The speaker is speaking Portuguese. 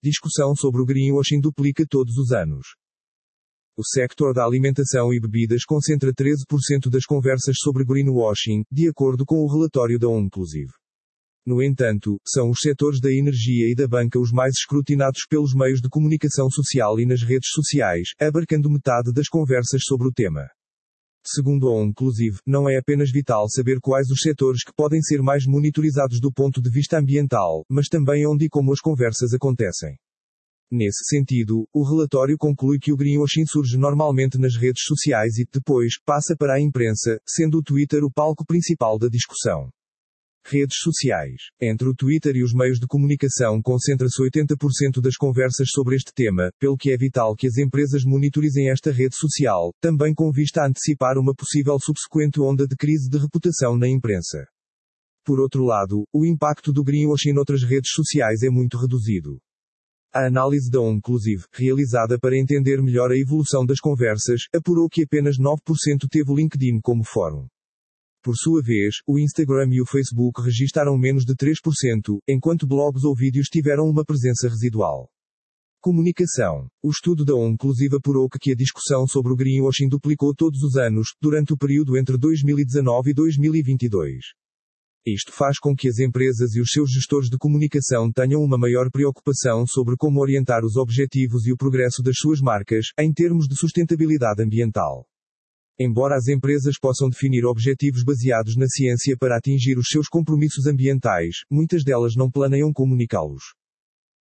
Discussão sobre o greenwashing duplica todos os anos. O sector da alimentação e bebidas concentra 13% das conversas sobre greenwashing, de acordo com o relatório da Onclusive. No entanto, são os setores da energia e da banca os mais escrutinados pelos meios de comunicação social e nas redes sociais, abarcando metade das conversas sobre o tema. Segundo a Onclusive, não é apenas vital saber quais os setores que podem ser mais monitorizados do ponto de vista ambiental, mas também onde e como as conversas acontecem. Nesse sentido, o relatório conclui que o greenwashing surge normalmente nas redes sociais e, depois, passa para a imprensa, sendo o Twitter o palco principal da discussão. Redes sociais. Entre o Twitter e os meios de comunicação concentra-se 80% das conversas sobre este tema, pelo que é vital que as empresas monitorizem esta rede social, também com vista a antecipar uma possível subsequente onda de crise de reputação na imprensa. Por outro lado, o impacto do greenwashing noutras redes sociais é muito reduzido. A análise da Onclusive, realizada para entender melhor a evolução das conversas, apurou que apenas 9% teve o LinkedIn como fórum. Por sua vez, o Instagram e o Facebook registaram menos de 3%, enquanto blogs ou vídeos tiveram uma presença residual. Comunicação. O estudo da Onclusive apurou que a discussão sobre o greenwashing duplicou todos os anos, durante o período entre 2019 e 2022. Isto faz com que as empresas e os seus gestores de comunicação tenham uma maior preocupação sobre como orientar os objetivos e o progresso das suas marcas, em termos de sustentabilidade ambiental. Embora as empresas possam definir objetivos baseados na ciência para atingir os seus compromissos ambientais, muitas delas não planeiam comunicá-los.